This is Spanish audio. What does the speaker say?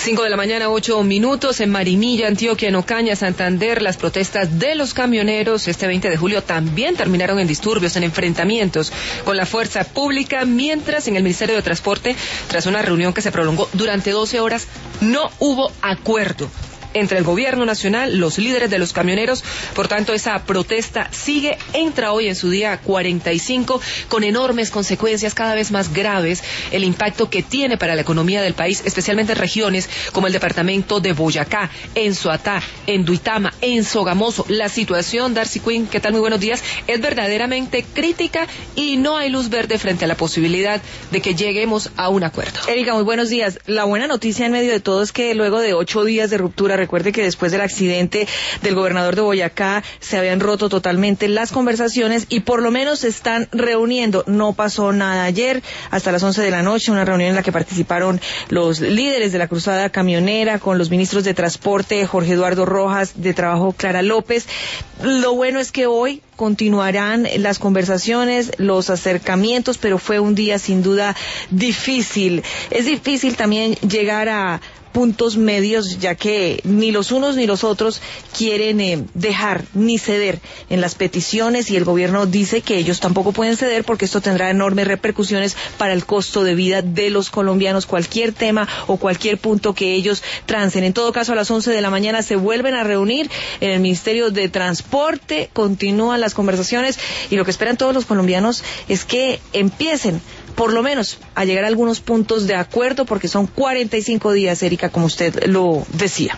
5 de la mañana, 8 minutos, en Marinilla, Antioquia, en Ocaña, Santander, las protestas de los camioneros este 20 de julio también terminaron en disturbios, en enfrentamientos con la fuerza pública, mientras en el Ministerio de Transporte, tras una reunión que se prolongó durante 12 horas, no hubo acuerdo entre el gobierno nacional, los líderes de los camioneros. Por tanto, esa protesta sigue, entra hoy en su día 45, con enormes consecuencias cada vez más graves, el impacto que tiene para la economía del país, especialmente en regiones como el departamento de Boyacá, en Soatá, en Duitama, en Sogamoso. La situación, Darcy Quinn, ¿qué tal? Muy buenos días, es verdaderamente crítica y no hay luz verde frente a la posibilidad de que lleguemos a un acuerdo. Erika, muy buenos días. La buena noticia en medio de todo es que luego de 8 días de ruptura, recuerde que después del accidente del gobernador de Boyacá se habían roto totalmente las conversaciones y por lo menos se están reuniendo. No pasó nada ayer, hasta las 11 de la noche, una reunión en la que participaron los líderes de la cruzada camionera con los ministros de Transporte, Jorge Eduardo Rojas, de Trabajo, Clara López. Lo bueno es que hoy continuarán las conversaciones, los acercamientos, pero fue un día sin duda difícil. Es difícil también llegar a puntos medios, ya que ni los unos ni los otros quieren dejar ni ceder en las peticiones, y el gobierno dice que ellos tampoco pueden ceder porque esto tendrá enormes repercusiones para el costo de vida de los colombianos, cualquier tema o cualquier punto que ellos trancen. En todo caso, a las 11 de la mañana se vuelven a reunir en el Ministerio de Transporte, continúan las conversaciones y lo que esperan todos los colombianos es que empiecen por lo menos a llegar a algunos puntos de acuerdo, porque son 45 días, Erika, como usted lo decía.